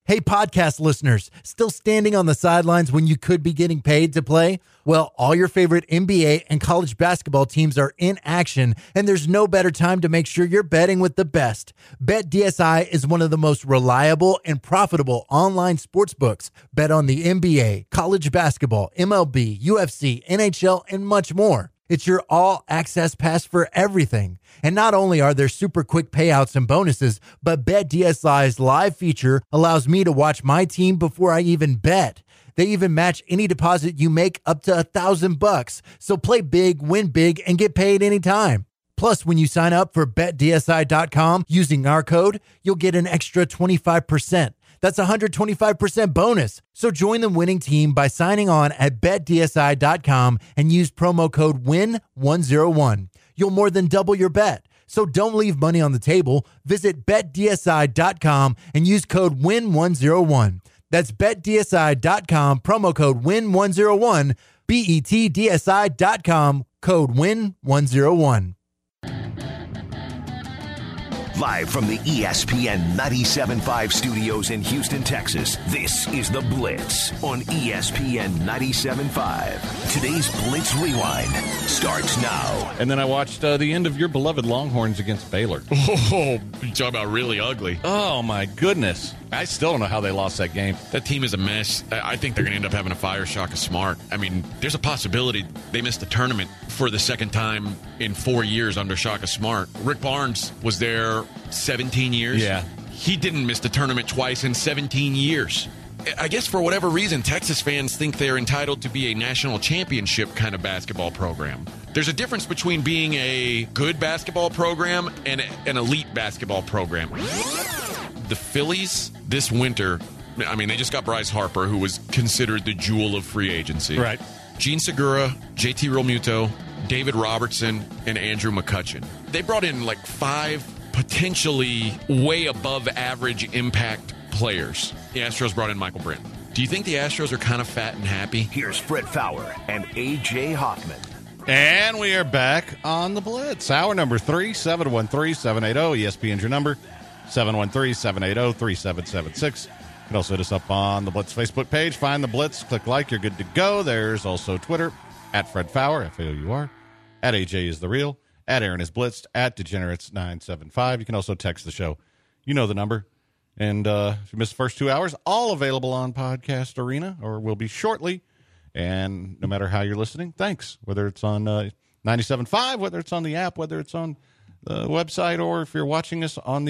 Hey, podcast listeners, still standing on the sidelines when you could be getting paid to play? Well, all your favorite NBA and college basketball teams are in action, and there's no better time to make sure you're betting with the best. BetDSI is one of the most reliable and profitable online sports books. Bet on the NBA, college basketball, MLB, UFC, NHL, and much more. It's your all-access pass for everything. And not only are there super quick payouts and bonuses, but BetDSI's live feature allows me to watch my team before I even bet. They even match any deposit you make up to $1,000. So play big, win big, and get paid anytime. Plus, when you sign up for BetDSI.com using our code, you'll get an extra 25%. That's a 125% bonus. So join the winning team by signing on at BetDSI.com and use promo code WIN101. You'll more than double your bet. So don't leave money on the table. Visit BetDSI.com and use code WIN101. That's BetDSI.com, promo code WIN101, BetDSI.com, code WIN101. Live from the ESPN 97.5 studios in Houston, Texas, this is The Blitz on ESPN 97.5. Today's Blitz Rewind starts now. And then I watched the end of your beloved Longhorns against Baylor. Oh, you talk about really ugly. Oh, my goodness. I still don't know how they lost that game. That team is a mess. I think they're going to end up having to fire Shaka Smart. I mean, there's a possibility they missed the tournament for the second time in 4 years under Shaka Smart. Rick Barnes was there 17 years. Yeah. He didn't miss the tournament twice in 17 years. I guess for whatever reason, Texas fans think they're entitled to be a national championship kind of basketball program. There's a difference between being a good basketball program and an elite basketball program. The Phillies this winter, I mean, they just got Bryce Harper, who was considered the jewel of free agency. Right. Gene Segura, JT Realmuto, David Robertson, and Andrew McCutcheon. They brought in like 5 potentially way above average impact players. The Astros brought in Michael Britton. Do you think the Astros are kind of fat and happy? Here's Fred Fowler and A.J. Hoffman. And we are back on the Blitz. Hour number 3, 713-780. ESPN's your number, 713-780-3776. You can also hit us up on the Blitz Facebook page. Find the Blitz, click like, you're good to go. There's also Twitter, at Fred Fowler, F-A-O-U-R, at AJ is the real, at Aaron is Blitzed, at Degenerates975. You can also text the show. You know the number. And if you missed the first 2 hours, all available on Podcast Arena, or will be shortly. And no matter how you're listening, thanks. Whether it's on 97.5, whether it's on the app, whether it's on the website, or if you're watching us on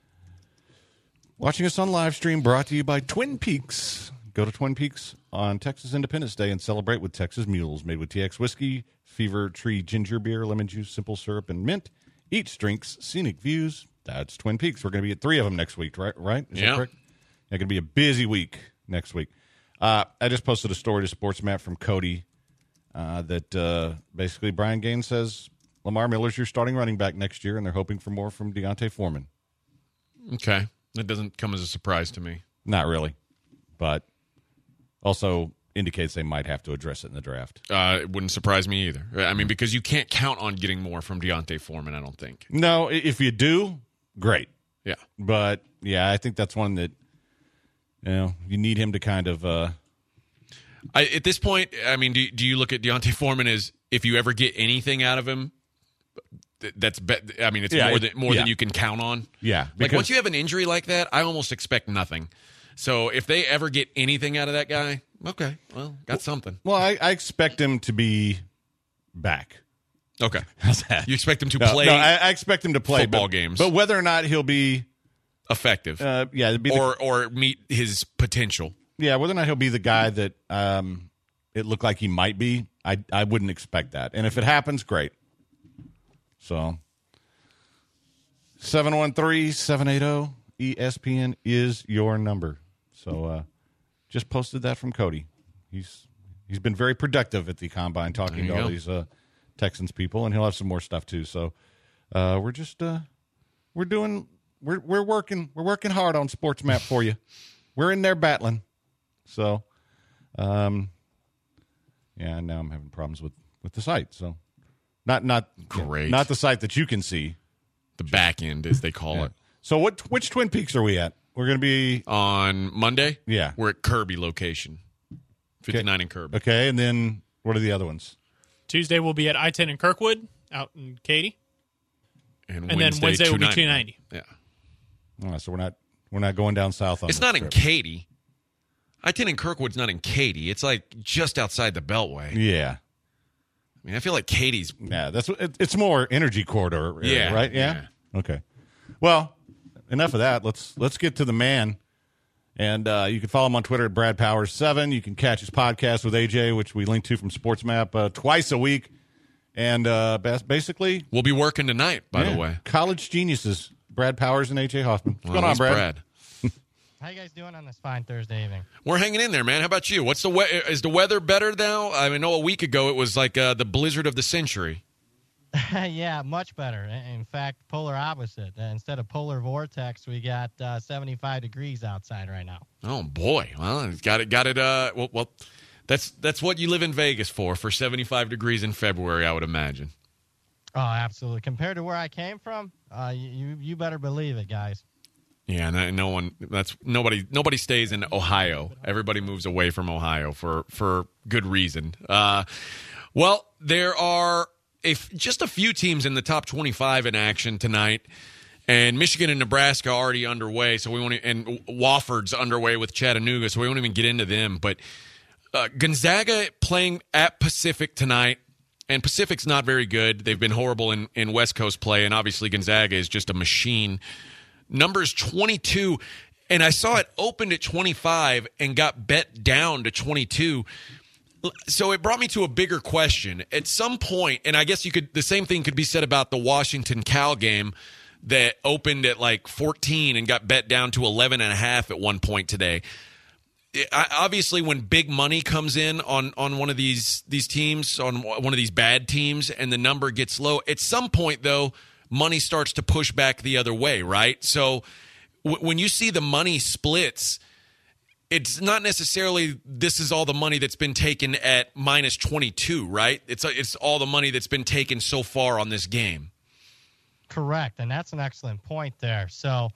live stream, brought to you by Twin Peaks. Go to Twin Peaks on Texas Independence Day and celebrate with Texas Mules, made with TX whiskey, Fever Tree ginger beer, lemon juice, simple syrup, and mint. Eats, drinks, scenic views. That's Twin Peaks. We're going to be at 3 of them next week, right? Is that correct? Yeah, going to be a busy week next week. I just posted a story to Sports Map from Cody that basically Brian Gaines says Lamar Miller's your starting running back next year, and they're hoping for more from Deontay Foreman. Okay. That doesn't come as a surprise to me. Not really, but also indicates they might have to address it in the draft. It wouldn't surprise me either. I mean, because you can't count on getting more from Deontay Foreman, I don't think. No, if you do, great. Yeah. But, yeah, I think that's one that, you need him to kind of at this point, I mean, do you look at Deontay Foreman as if you ever get anything out of him, it's more than you can count on? Yeah. Like, once you have an injury like that, I almost expect nothing. So if they ever get anything out of that guy, okay, well, got something. Well, I expect him to be back. Okay. How's that? You expect him to play? No, I expect him to play football games. But whether or not he'll be effective, or meet his potential. Yeah, whether or not he'll be the guy that it looked like he might be, I wouldn't expect that. And if it happens, great. So 713-780 ESPN is your number. So just posted that from Cody. He's been very productive at the Combine talking to all these Texans people, and he'll have some more stuff too. So we're working hard on Sports Map for you. We're in there battling. So now I'm having problems with the site. So not great. Not the site that you can see. The back end, as they call it. So which Twin Peaks are we at? We're going to be on Monday. Yeah. We're at Kirby location, 59 in Kirby. Okay, and then what are the other ones? Tuesday we'll be at I-10 in Kirkwood, out in Katy, and then Wednesday will be 290. Yeah. Oh, so we're not going down south on It's this not trip. in Katy. I-10 in Kirkwood's not in Katy. It's like just outside the Beltway. Yeah. I mean, I feel like Katie's. Yeah, it's more energy corridor area, Yeah, right? Yeah? Okay. Well, enough of that. Let's get to the man. And you can follow him on Twitter at Brad Powers 7. You can catch his podcast with AJ, which we link to from SportsMap twice a week. And basically, We'll be working tonight, by the way. College geniuses, Brad Powers and AJ Hoffman. What's going on, that's Brad? How you guys doing on this fine Thursday evening? We're hanging in there, man. How about you? Is the weather better now? I know a week ago it was like the blizzard of the century. Yeah, much better. In fact, polar opposite. Instead of polar vortex, we got 75 degrees outside right now. Oh boy! Well, got it. Well, that's what you live in Vegas for 75 degrees in February, I would imagine. Oh, absolutely. Compared to where I came from, you better believe it, guys. Yeah, nobody stays in Ohio. Everybody moves away from Ohio for good reason. Well, there are just a few teams in the top 25 in action tonight, and Michigan and Nebraska are already underway. So and Wofford's underway with Chattanooga, so we won't even get into them. But Gonzaga playing at Pacific tonight, and Pacific's not very good. They've been horrible in West Coast play, and obviously Gonzaga is just a machine. Numbers 22, and I saw it opened at 25 and got bet down to 22. So it brought me to a bigger question. At some point, and I guess the same thing could be said about the Washington-Cal game that opened at like 14 and got bet down to 11.5 at one point today. Obviously, when big money comes in on one of these teams, on one of these bad teams, and the number gets low, at some point, though, money starts to push back the other way, right? So when you see the money splits, it's not necessarily this is all the money that's been taken at minus 22, right? It's all the money that's been taken so far on this game. Correct, and that's an excellent point there. So,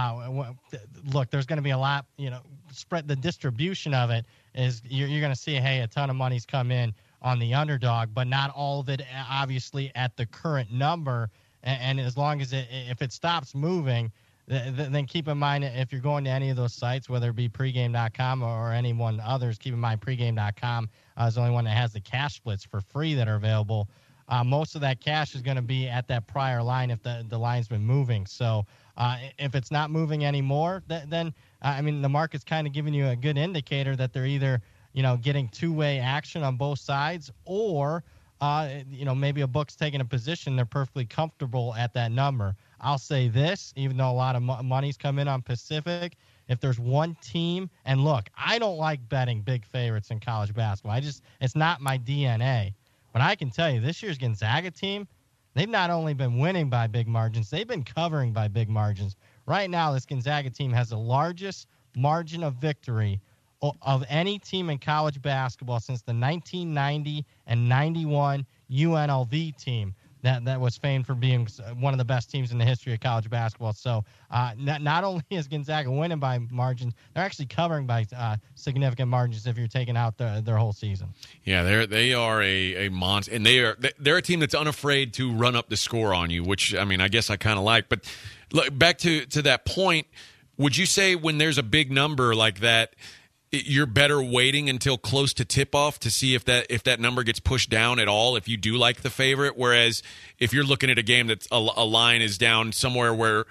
look, there's going to be a lot, spread the distribution of it is you're going to see, hey, a ton of money's come in on the underdog, but not all of it obviously at the current number. And as long as if it stops moving, then keep in mind if you're going to any of those sites, whether it be pregame.com or any one others, keep in mind pregame.com is the only one that has the cash splits for free that are available. Most of that cash is going to be at that prior line if the line's been moving. So if it's not moving anymore, then the market's kind of giving you a good indicator that they're either getting two-way action on both sides or maybe a book's taking a position they're perfectly comfortable at that number. I'll say this, even though a lot of money's come in on Pacific, if there's one team, and look, I don't like betting big favorites in college basketball. It's not my DNA. But I can tell you, this year's Gonzaga team, they've not only been winning by big margins, they've been covering by big margins. Right now, this Gonzaga team has the largest margin of victory of any team in college basketball since the 1990 and 91 UNLV team that was famed for being one of the best teams in the history of college basketball. So not only is Gonzaga winning by margins, they're actually covering by significant margins if you're taking out their whole season. Yeah, they are a monster, and they're a team that's unafraid to run up the score on you, which, I guess I kind of like. But look, back to that point, would you say when there's a big number like that, you're better waiting until close to tip-off to see if that number gets pushed down at all, if you do like the favorite? Whereas if you're looking at a game that's a line is down somewhere where,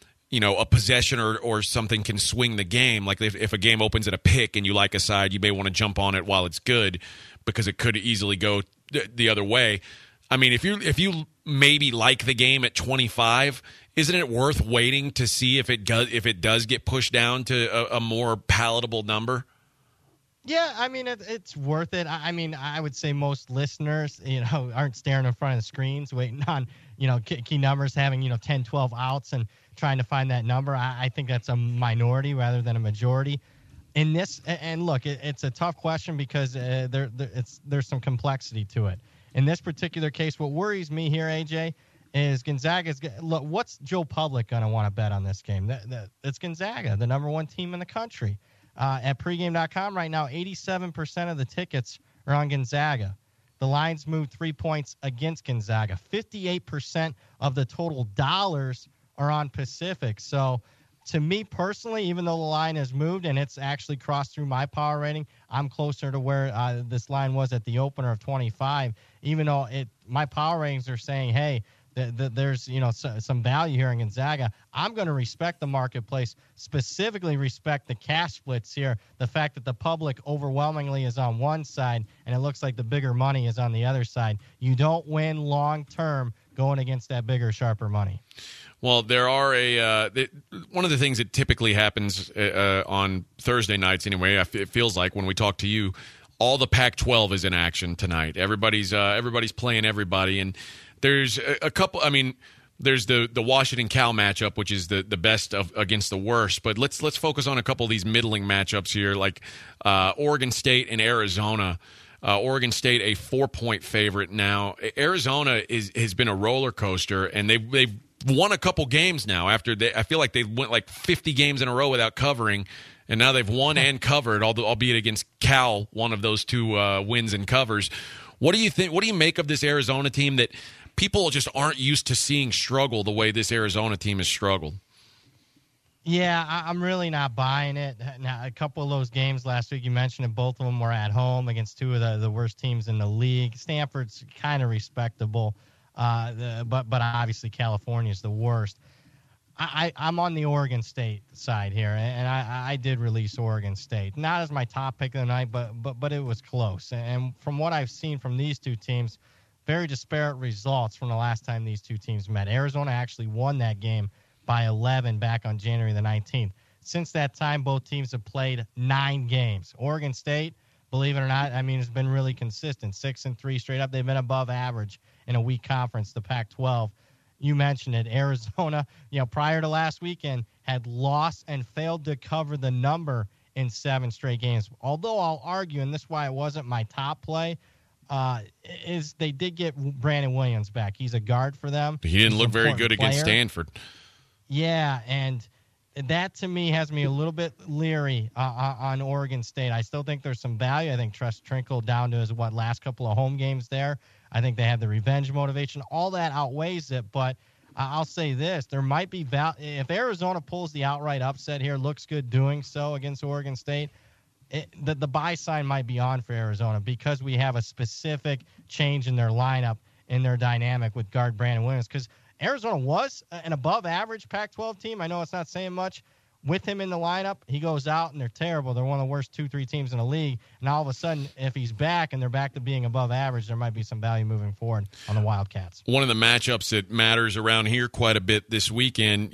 a possession or something can swing the game, like if a game opens at a pick and you like a side, you may want to jump on it while it's good because it could easily go the other way. If you maybe like the game at 25, isn't it worth waiting to see if it does get pushed down to a more palatable number? Yeah, it's worth it. I would say most listeners, aren't staring in front of the screens waiting on, key numbers, having, 10, 12 outs and trying to find that number. I think that's a minority rather than a majority. In this, and look, it's a tough question because there's some complexity to it. In this particular case, what worries me here, AJ, is Gonzaga's. Look, what's Joe Public going to want to bet on this game? It's Gonzaga, the number one team in the country. At pregame.com right now, 87% of the tickets are on Gonzaga. The lines moved 3 points against Gonzaga. 58% of the total dollars are on Pacific. So, to me personally, even though the line has moved and it's actually crossed through my power rating, I'm closer to where this line was at the opener of 25. Even though my power ratings are saying, hey, there's some value here in Gonzaga, I'm going to respect the marketplace, specifically respect the cash splits here. The fact that the public overwhelmingly is on one side and it looks like the bigger money is on the other side. You don't win long term going against that bigger, sharper money. Well, there are one of the things that typically happens on Thursday nights anyway, it feels like when we talk to you, all the Pac-12 is in action tonight. Everybody's playing everybody, and there's a couple. I mean, there's the Washington Cal matchup, which is the best against the worst. But let's focus on a couple of these middling matchups here, like Oregon State and Arizona. Oregon State a 4-point favorite now. Arizona has been a roller coaster, and they've won a couple games now. I feel like they went like 50 games in a row without covering, and now they've won and covered, albeit against Cal, one of those two wins and covers. What do you think? What do you make of this Arizona team that people just aren't used to seeing struggle the way this Arizona team has struggled? Yeah, I'm really not buying it. Now, a couple of those games last week, you mentioned it, both of them were at home against two of the worst teams in the league. Stanford's kind of respectable, but obviously California's the worst. I'm on the Oregon State side here, and I did release Oregon State. Not as my top pick of the night, but it was close. And from what I've seen from these two teams, very disparate results from the last time these two teams met. Arizona actually won that game by 11 back on January the 19th. Since that time, both teams have played 9 games. Oregon State, believe it or not, I mean, it's been really consistent, 6-3 straight up. They've been above average in a weak conference, the Pac-12. You mentioned it. Arizona, prior to last weekend, had lost and failed to cover the number in 7 straight games. Although I'll argue, and this is why it wasn't my top play, is they did get Brandon Williams back. He's a guard for them. He didn't look very good against Stanford. Yeah, and that to me has me a little bit leery on Oregon State. I still think there's some value. I think Tress Trinkle down to his last couple of home games there. I think they have the revenge motivation. All that outweighs it, but I'll say this. There might be value. If Arizona pulls the outright upset here, looks good doing so against Oregon State, the buy sign might be on for Arizona because we have a specific change in their lineup, in their dynamic with guard Brandon Williams, because Arizona was an above-average Pac-12 team. I know it's not saying much. With him in the lineup, he goes out, and they're terrible. They're one of the worst 2-3 teams in the league. And all of a sudden, if he's back and they're back to being above average, there might be some value moving forward on the Wildcats. One of the matchups that matters around here quite a bit this weekend,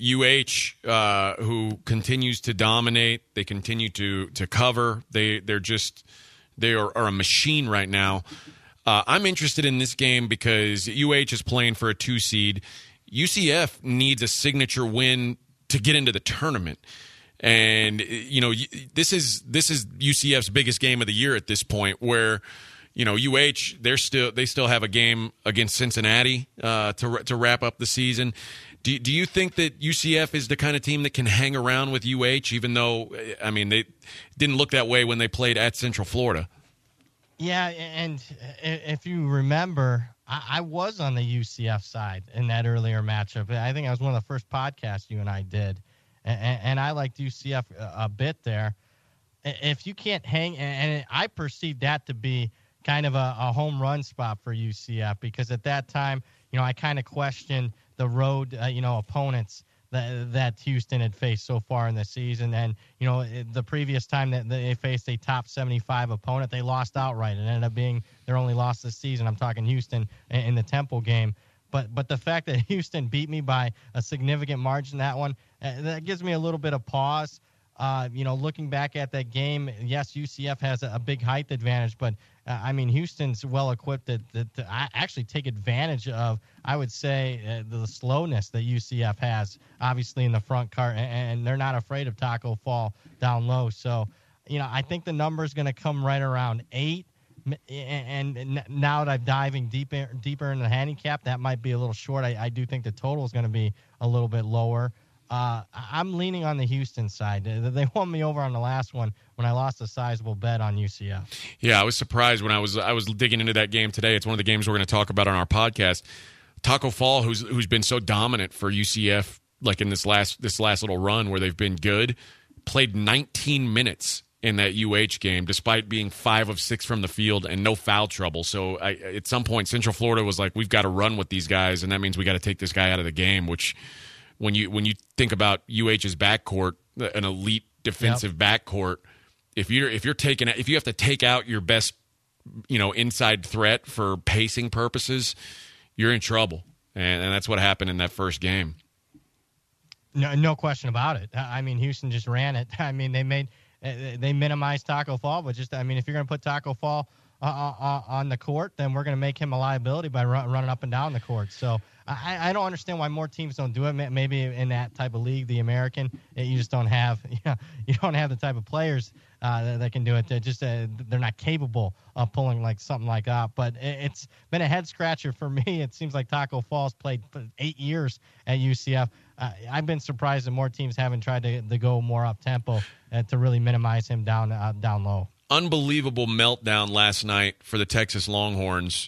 who continues to dominate. They continue to cover. They are a machine right now. I'm interested in this game because UH is playing for a 2 seed. UCF needs a signature win to get into the tournament. And this is UCF's biggest game of the year at this point, where UH they still have a game against Cincinnati to wrap up the season. Do you think that UCF is the kind of team that can hang around with UH, even though they didn't look that way when they played at Central Florida? Yeah, and if you remember, I was on the UCF side in that earlier matchup. I think I was one of the first podcasts you and I did, and I liked UCF a bit there. If you can't hang, and I perceived that to be kind of a home run spot for UCF, because at that time, I kind of questioned the road, opponents that Houston had faced so far in the season. And, the previous time that they faced a top 75 opponent, they lost outright. It ended up being their only loss this season. I'm talking Houston in the Temple game. But the fact that Houston beat me by a significant margin, that one, that gives me a little bit of pause. Looking back at that game, yes, UCF has a big height advantage, but Houston's well equipped to actually take advantage of, I would say, the slowness that UCF has, obviously in the front cart, and they're not afraid of tackle fall down low. So, I think the number is going to come right around 8. And now that I'm diving deeper in the handicap, that might be a little short. I do think the total is going to be a little bit lower. I'm leaning on the Houston side. They won me over on the last one when I lost a sizable bet on UCF. Yeah, I was surprised when I was digging into that game today. It's one of the games we're going to talk about on our podcast. Taco Fall, who's been so dominant for UCF, like in this last little run where they've been good, played 19 minutes in that UH game, despite being 5 of 6 from the field and no foul trouble. So at some point, Central Florida was like, we've got to run with these guys, and that means we got to take this guy out of the game, which when you think about UH's backcourt, an elite defensive backcourt, if you have to take out your best, inside threat for pacing purposes, you're in trouble. And that's what happened in that first game. No question about it. I mean, Houston just ran it. I mean, they minimized Taco Fall, but if you're going to put Taco Fall on the court, then we're going to make him a liability by running up and down the court. So I don't understand why more teams don't do it. Maybe in that type of league, the American, you just don't have you don't have the type of players that can do it. They're not capable of pulling like something like that. But it's been a head scratcher for me. It seems like Taco Fall's played 8 years at UCF. I've been surprised that more teams haven't tried to go more up tempo to really minimize him down low. Unbelievable meltdown last night for the Texas Longhorns.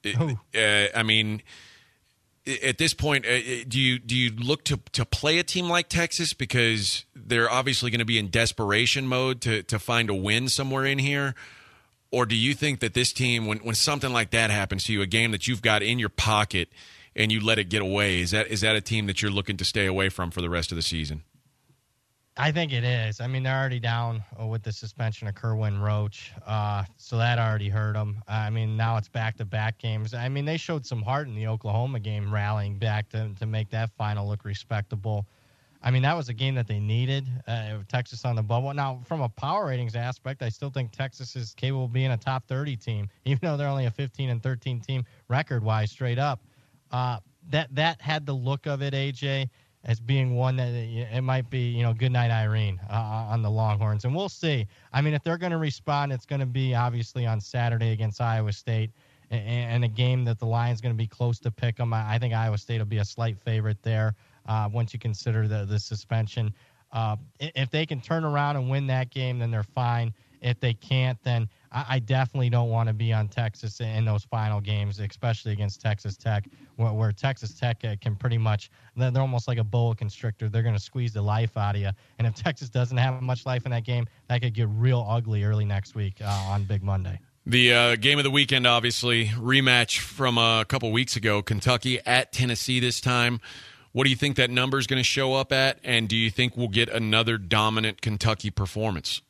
I mean, at this point, do you look to play a team like Texas because they're obviously going to be in desperation mode to find a win somewhere in here? Or do you think that this team, when something like that happens to you, a game that you've got in your pocket and you let it get away, is that a team that you're looking to stay away from for the rest of the season? I think it is. I mean, they're already down with the suspension of Kerwin Roach, so that already hurt them. I mean, now it's back-to-back games. I mean, they showed some heart in the Oklahoma game, rallying back to make that final look respectable. I mean, that was a game that they needed. Texas on the bubble. Now, from a power ratings aspect, I still think Texas is capable of being a top 30 team, even though they're only a 15-13 team record-wise, straight up. That had the look of it, AJ, as being one that it might be, good night Irene on the Longhorns. And we'll see. I mean, if they're going to respond, it's going to be obviously on Saturday against Iowa State, and a game that the Lions going to be close to pick them. I think Iowa State will be a slight favorite there once you consider the suspension. If they can turn around and win that game, then they're fine. If they can't, then I definitely don't want to be on Texas in those final games, especially against Texas Tech, where Texas Tech can pretty much – they're almost like a boa constrictor. They're going to squeeze the life out of you. And if Texas doesn't have much life in that game, that could get real ugly early next week on Big Monday. The game of the weekend, obviously, rematch from a couple weeks ago, Kentucky at Tennessee this time. What do you think that number is going to show up at, and do you think we'll get another dominant Kentucky performance?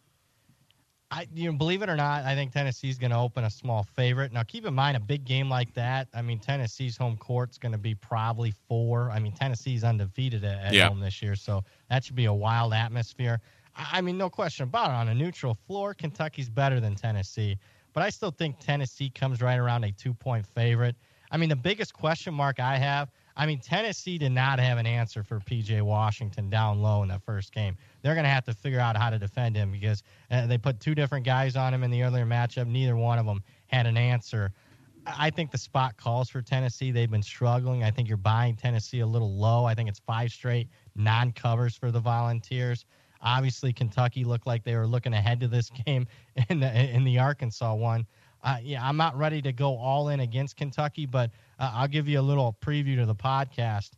Believe it or not, I think Tennessee's going to open a small favorite. Now, keep in mind, a big game like that, I mean, Tennessee's home court's going to be probably 4. I mean, Tennessee's undefeated at home this year, so that should be a wild atmosphere. I mean, no question about it. On a neutral floor, Kentucky's better than Tennessee, but I still think Tennessee comes right around a 2-point favorite. I mean, the biggest question mark I have, Tennessee did not have an answer for P.J. Washington down low in that first game. They're going to have to figure out how to defend him because they put 2 different guys on him in the earlier matchup. Neither one of them had an answer. I think the spot calls for Tennessee. They've been struggling. I think you're buying Tennessee a little low. I think it's 5 straight non-covers for the Volunteers. Obviously, Kentucky looked like they were looking ahead to this game in the Arkansas one. I'm not ready to go all in against Kentucky, but I'll give you a little preview to the podcast.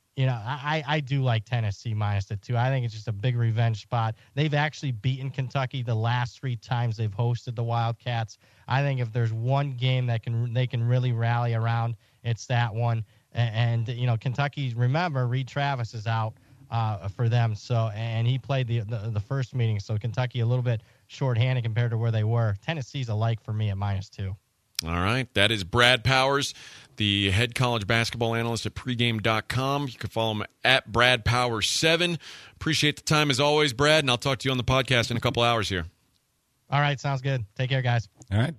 I do like Tennessee minus the 2. I think it's just a big revenge spot. They've actually beaten Kentucky the last 3 times they've hosted the Wildcats. I think if there's one game that they can really rally around, it's that one. And Kentucky, remember, Reed Travis is out for them, and he played the first meeting, so Kentucky a little bit shorthanded compared to where they were. Tennessee's a like for me at minus 2. All right. That is Brad Powers, the head college basketball analyst at pregame.com. You can follow him at BradPowers7. Appreciate the time as always, Brad, and I'll talk to you on the podcast in a couple hours here. All right. Sounds good. Take care, guys. All right.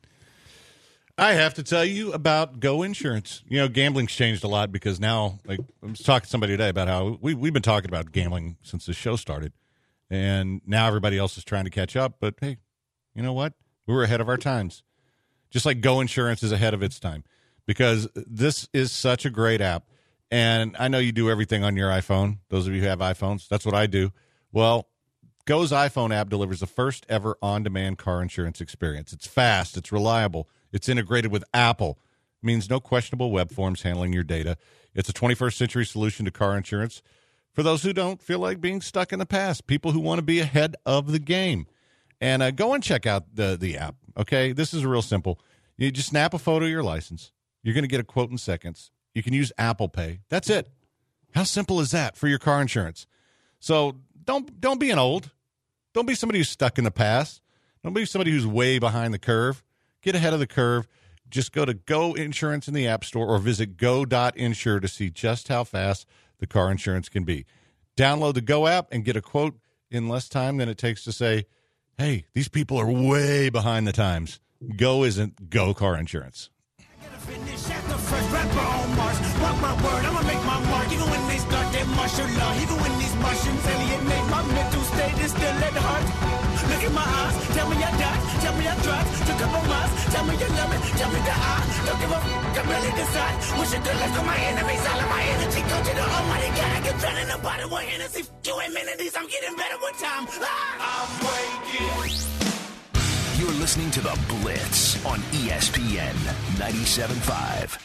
I have to tell you about Go Insurance. Gambling's changed a lot because now, I was talking to somebody today about how we've been talking about gambling since the show started, and now everybody else is trying to catch up. But, hey, you know what? We were ahead of our times. Just like Go Insurance is ahead of its time, because this is such a great app. And I know you do everything on your iPhone. Those of you who have iPhones, that's what I do. Well, Go's iPhone app delivers the first ever on-demand car insurance experience. It's fast. It's reliable. It's integrated with Apple. It means no questionable web forms handling your data. It's a 21st century solution to car insurance for those who don't feel like being stuck in the past, people who want to be ahead of the game. And go and check out the app, okay? This is real simple. You just snap a photo of your license. You're going to get a quote in seconds. You can use Apple Pay. That's it. How simple is that for your car insurance? So don't be an old. Don't be somebody who's stuck in the past. Don't be somebody who's way behind the curve. Get ahead of the curve. Just go to Go Insurance in the App Store or visit go.insure to see just how fast the car insurance can be. Download the Go app and get a quote in less time than it takes to say, hey, these people are way behind the times. Go isn't Go Car Insurance. Finish at the first rapper on Mars. Mark my word, I'ma make my mark. Even when they start their martial law, even when these Martians alienate my mental state is still at heart. Look in my eyes, tell me I died, tell me I tried. Took up on miles, tell me you love me, tell me that I don't give a f***, I really decide. Wish you good luck to my enemies, all of my energy go to the almighty God. I get drowned in the bottle with Hennessy, f*** you amenities, I'm getting better with time. I'm waking. You're listening to The Blitz on ESPN 97.5.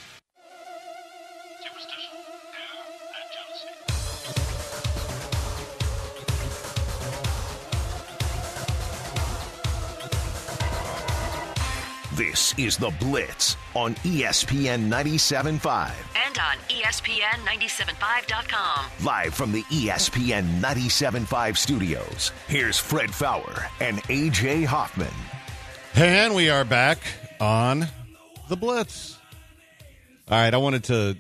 This is The Blitz on ESPN 97.5. And on ESPN975.com. Live from the ESPN 97.5 studios, here's Fred Fowler and A.J. Hoffman. And we are back on The Blitz. All right, I wanted to...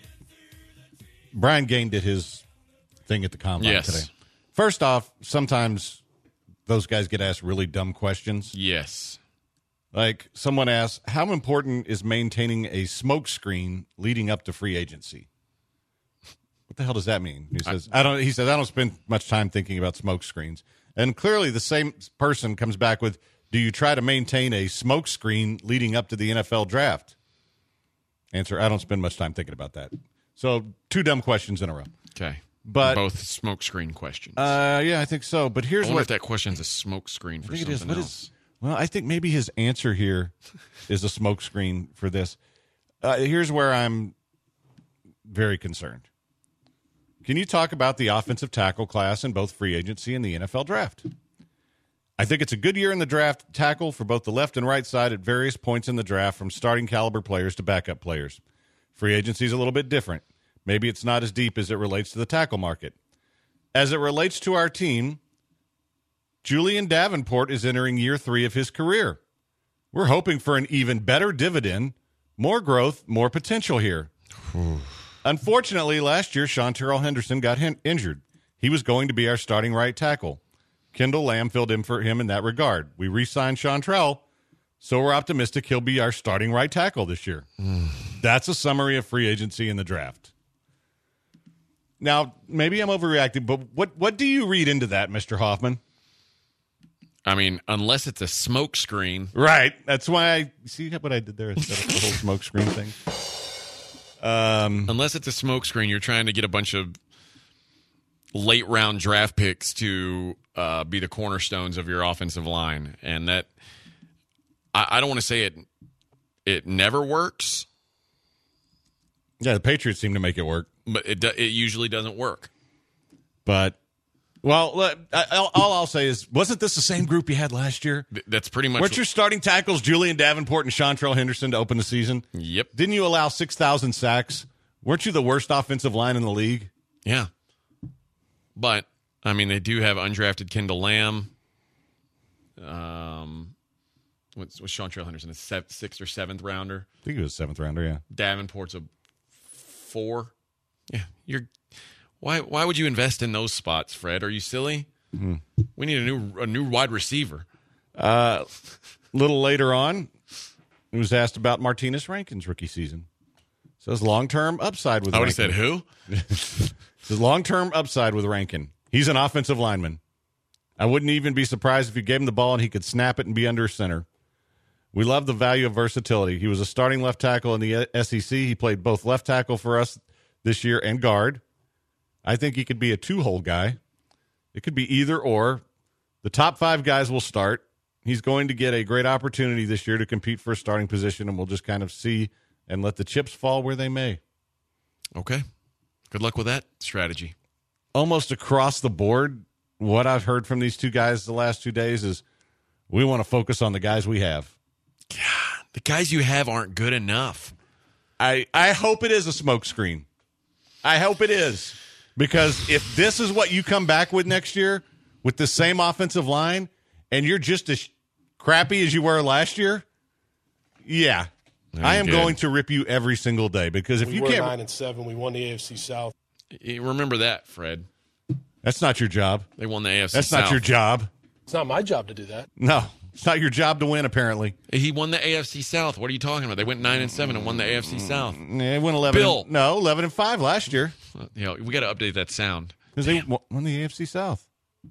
Brian Gain did his thing at the Combine today. First off, sometimes those guys get asked really dumb questions. Yes. Like, someone asked, how important is maintaining a smoke screen leading up to free agency? What the hell does that mean? He says, I don't spend much time thinking about smoke screens. And clearly the same person comes back with, do you try to maintain a smoke screen leading up to the NFL draft? Answer, I don't spend much time thinking about that. So, two dumb questions in a row. Okay. But both smoke screen questions. Yeah, I think so. But here's I wonder what if that question's a smoke screen for something else. Well, I think maybe his answer here is a smoke screen for this. Here's where I'm very concerned. Can you talk about the offensive tackle class in both free agency and the NFL draft? I think it's a good year in the draft tackle for both the left and right side at various points in the draft, from starting caliber players to backup players. Free agency is a little bit different. Maybe it's not as deep as it relates to the tackle market. As it relates to our team, Julian Davenport is entering year 3 of his career. We're hoping for an even better dividend, more growth, more potential here. Unfortunately, last year, Shanterell Henderson got injured. He was going to be our starting right tackle. Kendall Lamb filled in for him in that regard. We re-signed Shanterell, so we're optimistic he'll be our starting right tackle this year. That's a summary of free agency in the draft. Now, maybe I'm overreacting, but what do you read into that, Mr. Hoffman? I mean, unless it's a smoke screen. Right. That's why I see what I did there instead of the whole smoke screen thing. Unless it's a smoke screen, you're trying to get a bunch of late round draft picks to be the cornerstones of your offensive line. And that, I don't want to say it never works. Yeah, the Patriots seem to make it work. But it usually doesn't work. But, well, all I'll say is, wasn't this the same group you had last year? That's pretty much. Weren't your starting tackles Julian Davenport and Shanterell Henderson to open the season? Yep. Didn't you allow 6,000 sacks? Weren't you the worst offensive line in the league? Yeah. But, I mean, they do have undrafted Kendall Lamb. What's Shanterell Henderson? A 6th or 7th rounder? I think he was a 7th rounder, yeah. Davenport's a 4. Yeah, Why would you invest in those spots, Fred? Are you silly? Mm-hmm. We need a new wide receiver. A little later on, he was asked about Martinez Rankin's rookie season. Says long-term upside with Rankin. I would have said who? Says long-term upside with Rankin. He's an offensive lineman. I wouldn't even be surprised if you gave him the ball and he could snap it and be under center. We love the value of versatility. He was a starting left tackle in the SEC. He played both left tackle for us this year and guard. I think he could be a two-hole guy. It could be either or. The top 5 guys will start. He's going to get a great opportunity this year to compete for a starting position, and we'll just kind of see and let the chips fall where they may. Okay. Good luck with that strategy. Almost across the board, what I've heard from these two guys the last 2 days is we want to focus on the guys we have. God, the guys you have aren't good enough. I hope it is a smokescreen. I hope it is. Because if this is what you come back with next year with the same offensive line and you're just as crappy as you were last year, yeah. I am going to rip you every single day because if you can't. We were 9-7. We won the AFC South. Remember that, Fred. That's not your job. They won the AFC That's South. not your job. It's not my job to do that. No. It's not your job to win, apparently. He won the AFC South. What are you talking about? They went 9-7 and won the AFC South. They went 11. Bill. 11-5 last year. We got to update that sound. Because they won the AFC South.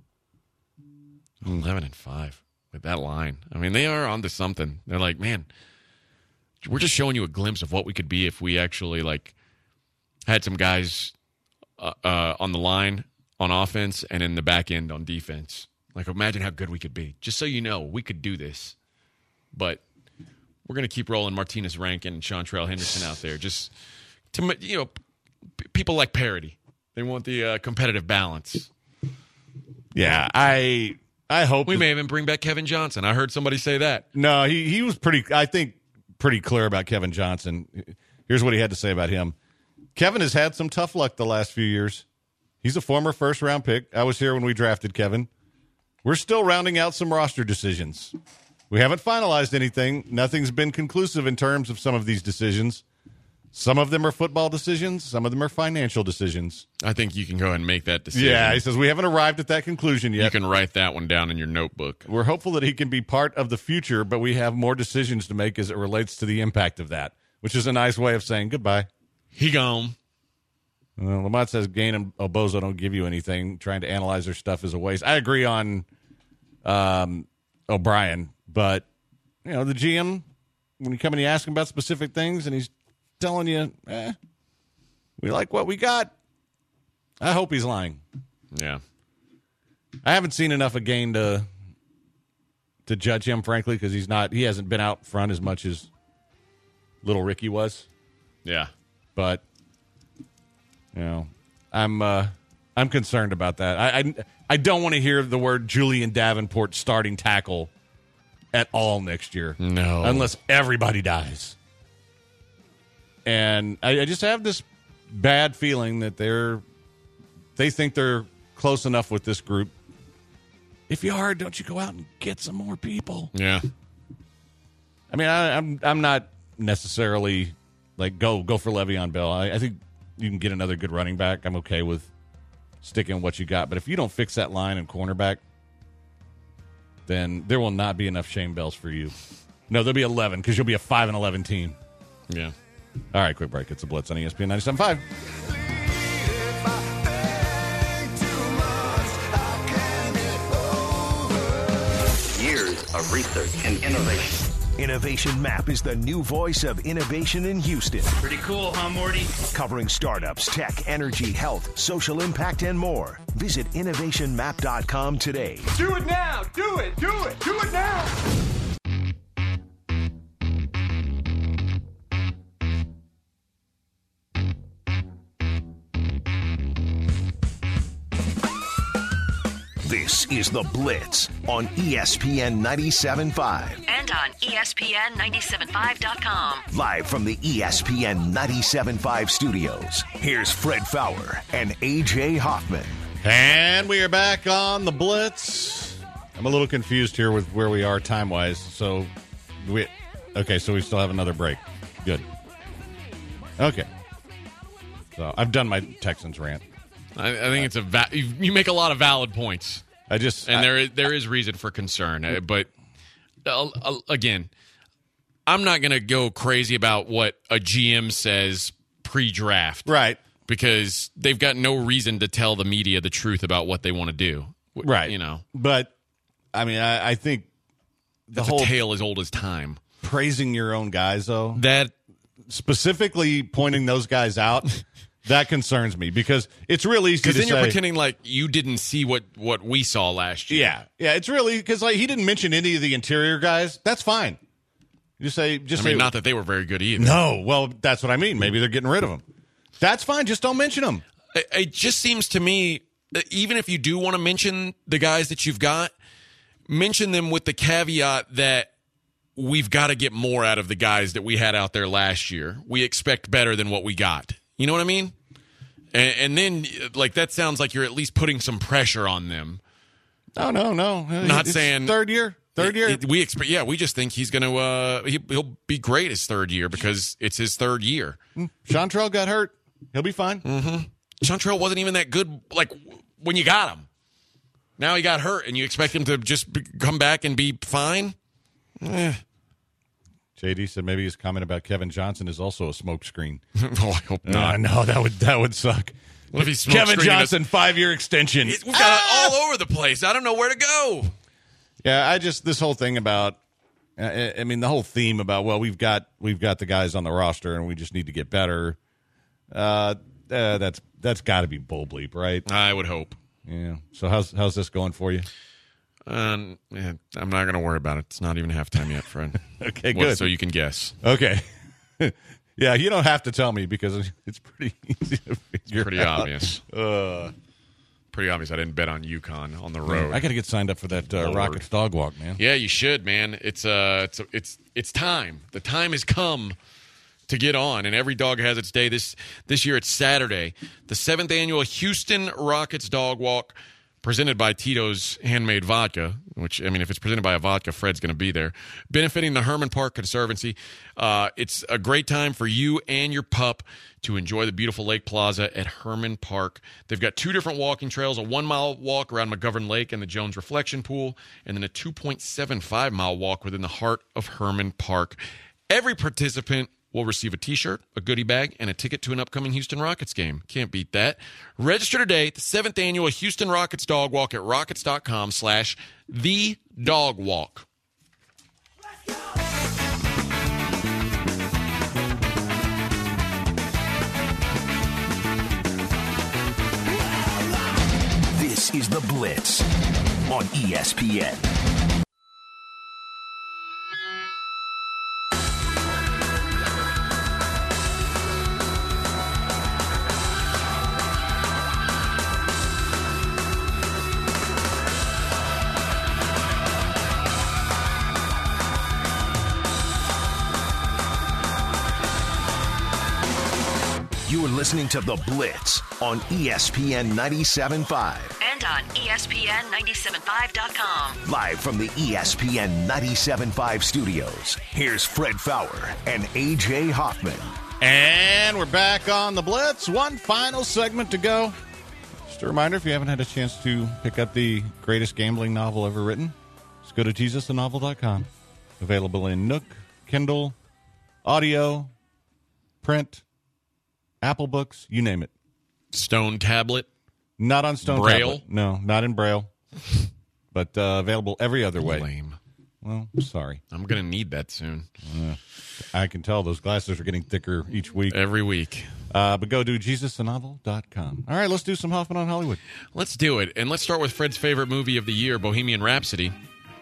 11-5 with that line. I mean, they are onto something. They're like, man, we're just showing you a glimpse of what we could be if we actually had some guys on the line on offense and in the back end on defense. Imagine how good we could be. Just so you know, we could do this. But we're going to keep rolling Martinez Rankin and Chantrell Henderson out there. Just to, people like parity. They want the competitive balance. Yeah, I hope we may even bring back Kevin Johnson. I heard somebody say that. No, he was pretty clear about Kevin Johnson. Here's what he had to say about him. Kevin has had some tough luck the last few years. He's a former first-round pick. I was here when we drafted Kevin. We're still rounding out some roster decisions. We haven't finalized anything. Nothing's been conclusive in terms of some of these decisions. Some of them are football decisions. Some of them are financial decisions. I think you can go ahead and make that decision. Yeah, he says we haven't arrived at that conclusion yet. You can write that one down in your notebook. We're hopeful that he can be part of the future, but we have more decisions to make as it relates to the impact of that, which is a nice way of saying goodbye. He gone. Lamont says Gain and Obozo don't give you anything. Trying to analyze their stuff is a waste. I agree on O'Brien, but the GM, when you come and you ask him about specific things and he's telling you, we like what we got, I hope he's lying. Yeah. I haven't seen enough of Gain to judge him, frankly, because he hasn't been out front as much as little Ricky was. Yeah. But I'm concerned about that. I don't want to hear the word Julian Davenport starting tackle at all next year. No. Unless everybody dies. And I just have this bad feeling that they think they're close enough with this group. If you are, don't you go out and get some more people? Yeah. I mean, I'm not necessarily go for Le'Veon Bell. I think you can get another good running back. I'm okay with sticking with what you got. But if you don't fix that line and cornerback, then there will not be enough Shane Bells for you. No, there'll be 11 because you'll be a 5-11 team. Yeah. All right, quick break. It's a Blitz on ESPN 97.5. Years of research and innovation. Innovation Map is the new voice of innovation in Houston. Pretty cool, huh, Morty? Covering startups, tech, energy, health, social impact, and more. Visit innovationmap.com today. Do it now! Do it! Do it! Do it now! This is The Blitz on ESPN 97.5. And on ESPN975.com. Live from the ESPN 97.5 studios, here's Fred Fowler and A.J. Hoffman. And we are back on The Blitz. I'm a little confused here with where we are time-wise. So we still have another break. Good. Okay. So I've done my Texans rant. I think it's you make a lot of valid points. There is reason for concern, but again, I'm not going to go crazy about what a GM says pre-draft, right? Because they've got no reason to tell the media the truth about what they want to do, right? You know, but I mean, I think that's a tale as old as time. praising your own guys, though, That specifically pointing those guys out, that concerns me because it's real easy to because then say. you're pretending like you didn't see what we saw last year. Yeah, it's really because he didn't mention any of the interior guys. That's fine. You say not that they were very good either. No, well, that's what I mean. Maybe they're getting rid of them. That's fine. Just don't mention them. It just seems to me, even if you do want to mention the guys that you've got, mention them with the caveat that we've got to get more out of the guys that we had out there last year. We expect better than what we got. You know what I mean? And then, like, that sounds like you're at least putting some pressure on them. No. Not It's saying third year. We expect. Yeah, we just think he's going to. He'll be great his third year because it's his third year. Chantrell got hurt. He'll be fine. Chantrell wasn't even that good. Like when you got him. Now he got hurt, and you expect him to just come back and be fine. JD said maybe his comment about Kevin Johnson is also a smokescreen. Oh, I hope not. No, that would suck. What if he's Kevin Johnson 5-year extension? We've got it all over the place. I don't know where to go. Yeah, this whole thing about, I mean, the whole theme about, well, we've got the guys on the roster and we just need to get better. That's got to be bull bleep, right? I would hope. Yeah. So how's this going for you? I'm not going to worry about it. It's not even halftime yet, Fred. Okay, good. So you can guess. Okay. Yeah, you don't have to tell me because it's pretty easy to figure Pretty out. obvious. Pretty obvious. I didn't bet on UConn on the road. I got to get signed up for that Rockets dog walk, man. Yeah, you should, man. It's time. The time has come to get on, and every dog has its day. This year it's Saturday, the 7th annual Houston Rockets Dog Walk, presented by Tito's Handmade Vodka, which, I mean, if it's presented by a vodka, Fred's going to be there. Benefiting the Herman Park Conservancy. It's a great time for you and your pup to enjoy the beautiful Lake Plaza at Herman Park. They've got 2 different walking trails, a 1-mile walk around McGovern Lake and the Jones Reflection Pool, and then a 2.75-mile walk within the heart of Herman Park. Every participant will receive a T-shirt, a goodie bag, and a ticket to an upcoming Houston Rockets game. Can't beat that. Register today at the 7th annual Houston Rockets Dog Walk at rockets.com/thedogwalk. This is The Blitz on ESPN. You are listening to The Blitz on ESPN 97.5. And on ESPN975.com. Live from the ESPN 97.5 studios, here's Fred Fowler and A.J. Hoffman. And we're back on The Blitz. One final segment to go. Just a reminder, if you haven't had a chance to pick up the greatest gambling novel ever written, just go to JesusTheNovel.com. Available in Nook, Kindle, audio, print, Apple Books, you name it. Stone tablet? Not on Stone Braille? tablet. No, not in Braille. But available every other way. Lame. Well, sorry. I'm going to need that soon. I can tell those glasses are getting thicker each week. Every week. But go to JesusTheNovel.com. All right, let's do some Hoffman on Hollywood. Let's do it. And let's start with Fred's favorite movie of the year, Bohemian Rhapsody.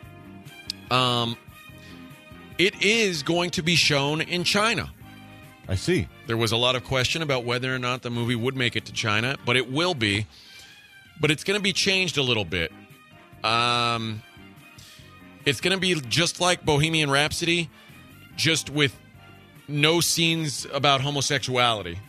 It is going to be shown in China. I see. There was a lot of question about whether or not the movie would make it to China, but it will be. But it's going to be changed a little bit. It's going to be just like Bohemian Rhapsody, just with no scenes about homosexuality.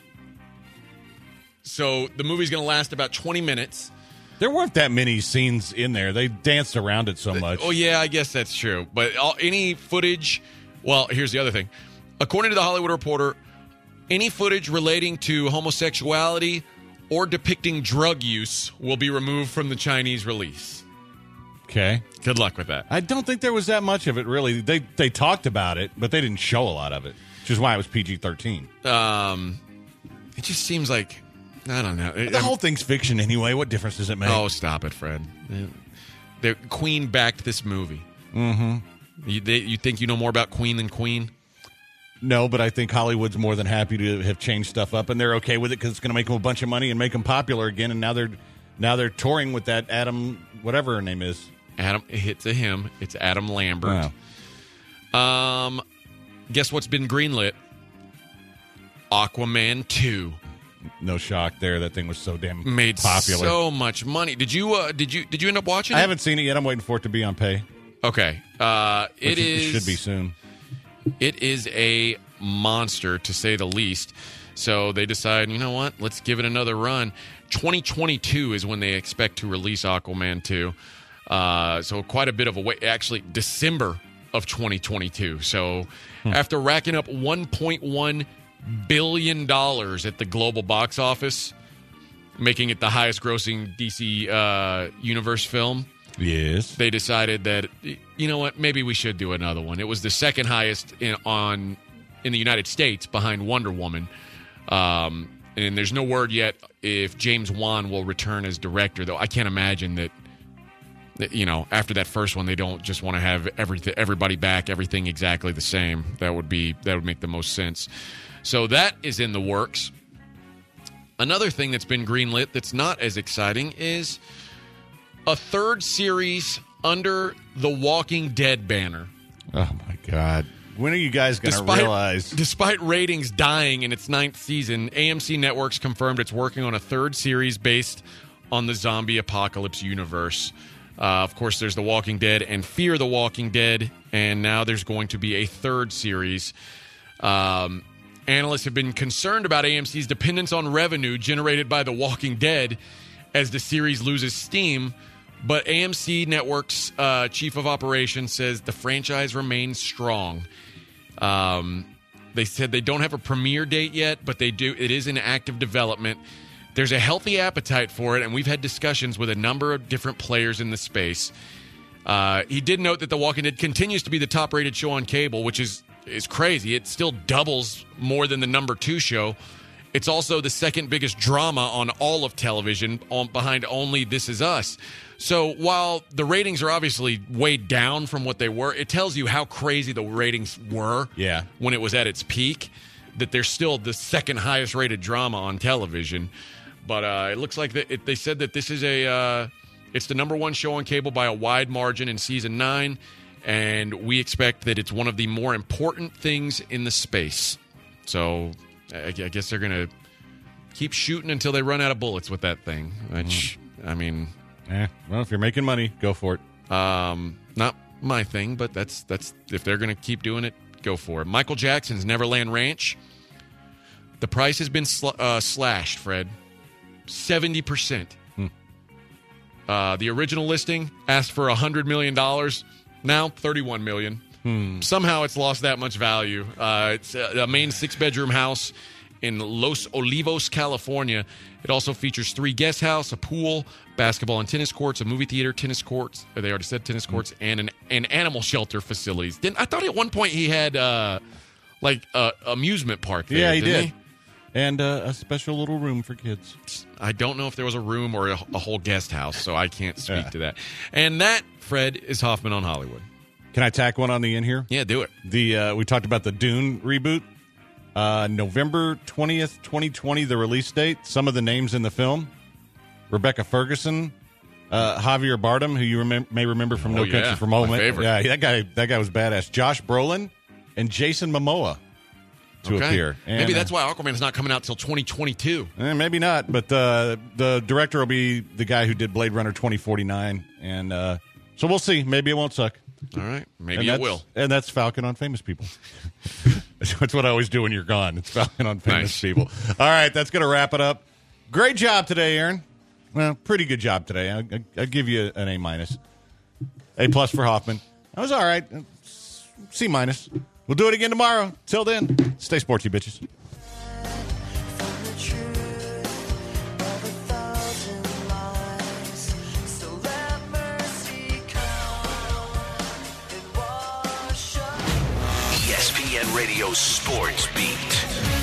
So the movie's going to last about 20 minutes. There weren't that many scenes in there. They danced around it so much. Oh, yeah, I guess that's true. But any footage... Well, here's the other thing. According to The Hollywood Reporter, any footage relating to homosexuality or depicting drug use will be removed from the Chinese release. Okay. Good luck with that. I don't think there was that much of it, really. They talked about it, but they didn't show a lot of it, which is why it was PG-13. It just seems like... I don't know. The whole thing's fiction anyway. What difference does it make? Oh, stop it, Fred. The Queen backed this movie. Mm-hmm. You think you know more about Queen than Queen? No, but I think Hollywood's more than happy to have changed stuff up, and they're okay with it because it's going to make them a bunch of money and make them popular again. And now they're touring with that Adam, whatever her name is. Adam, it's a him. It's Adam Lambert. Wow. Guess what's been greenlit? Aquaman 2. No shock there. That thing was so damn made popular. So much money. Did you end up watching it? I haven't seen it yet. I'm waiting for it to be on pay. Okay. It should be soon. It is a monster, to say the least. So they decide, you know what? Let's give it another run. 2022 is when they expect to release Aquaman 2. So quite a bit of a wait. Actually, December of 2022. So after racking up $1.1 billion at the global box office, making it the highest grossing DC Universe film, yes, they decided that, you know what, maybe we should do another one. It was the second highest in the United States behind Wonder Woman. And there's no word yet if James Wan will return as director, though I can't imagine that, you know, after that first one, they don't just want to have everybody back, everything exactly the same. That would make the most sense. So that is in the works. Another thing that's been greenlit that's not as exciting is a third series under the Walking Dead banner. Oh, my God. When are you guys going to realize? Despite ratings dying in its 9th season, AMC Networks confirmed it's working on a third series based on the zombie apocalypse universe. Of course, there's The Walking Dead and Fear the Walking Dead, and now there's going to be a third series. Analysts have been concerned about AMC's dependence on revenue generated by The Walking Dead as the series loses steam, but AMC Network's chief of operations says the franchise remains strong. They said they don't have a premiere date yet, but they do. It is in active development. There's a healthy appetite for it, and we've had discussions with a number of different players in the space. He did note that The Walking Dead continues to be the top-rated show on cable, which is crazy. It still doubles more than the number 2 show. It's also the second biggest drama on all of television, behind only This Is Us. So while the ratings are obviously way down from what they were, it tells you how crazy the ratings were when it was at its peak, that they're still the second highest rated drama on television. But it looks like they said that this is it's the number 1 show on cable by a wide margin in season 9, and we expect that it's one of the more important things in the space. So I guess they're going to keep shooting until they run out of bullets with that thing, which, I mean... well, if you're making money, go for it. Not my thing, but that's if they're going to keep doing it, go for it. Michael Jackson's Neverland Ranch. The price has been slashed, Fred. 70%. The original listing asked for $100 million. Now, $31 million. Somehow it's lost that much value. It's a main 6-bedroom house in Los Olivos, California. It also features 3 guest houses, a pool, basketball and tennis courts, a movie theater, tennis courts. They already said tennis courts, and an animal shelter facilities. I thought at one point he had amusement park there. Yeah, he did. And a special little room for kids. I don't know if there was a room or a whole guest house, so I can't speak to that. And that, Fred, is Hoffman on Hollywood. Can I tack one on the end here? Yeah, do it. We talked about the Dune reboot. November 20th, 2020, the release date. Some of the names in the film: Rebecca Ferguson, Javier Bardem, who you may remember from No Country for Old Men. Yeah, that guy was badass. Josh Brolin and Jason Momoa to appear. And, maybe that's why Aquaman's not coming out till 2022. Maybe not, but the director will be the guy who did Blade Runner 2049, and so we'll see. Maybe it won't suck. All right, maybe it will. And that's Falcon on Famous People. That's what I always do when you're gone. It's Falcon on Famous People. All right, that's going to wrap it up. Great job today, Aaron. Well, pretty good job today. I'll give you an A-. A+ for Hoffman. That was all right. C-. We'll do it again tomorrow. Till then, stay sporty, bitches. ESPN Radio Sports Beat.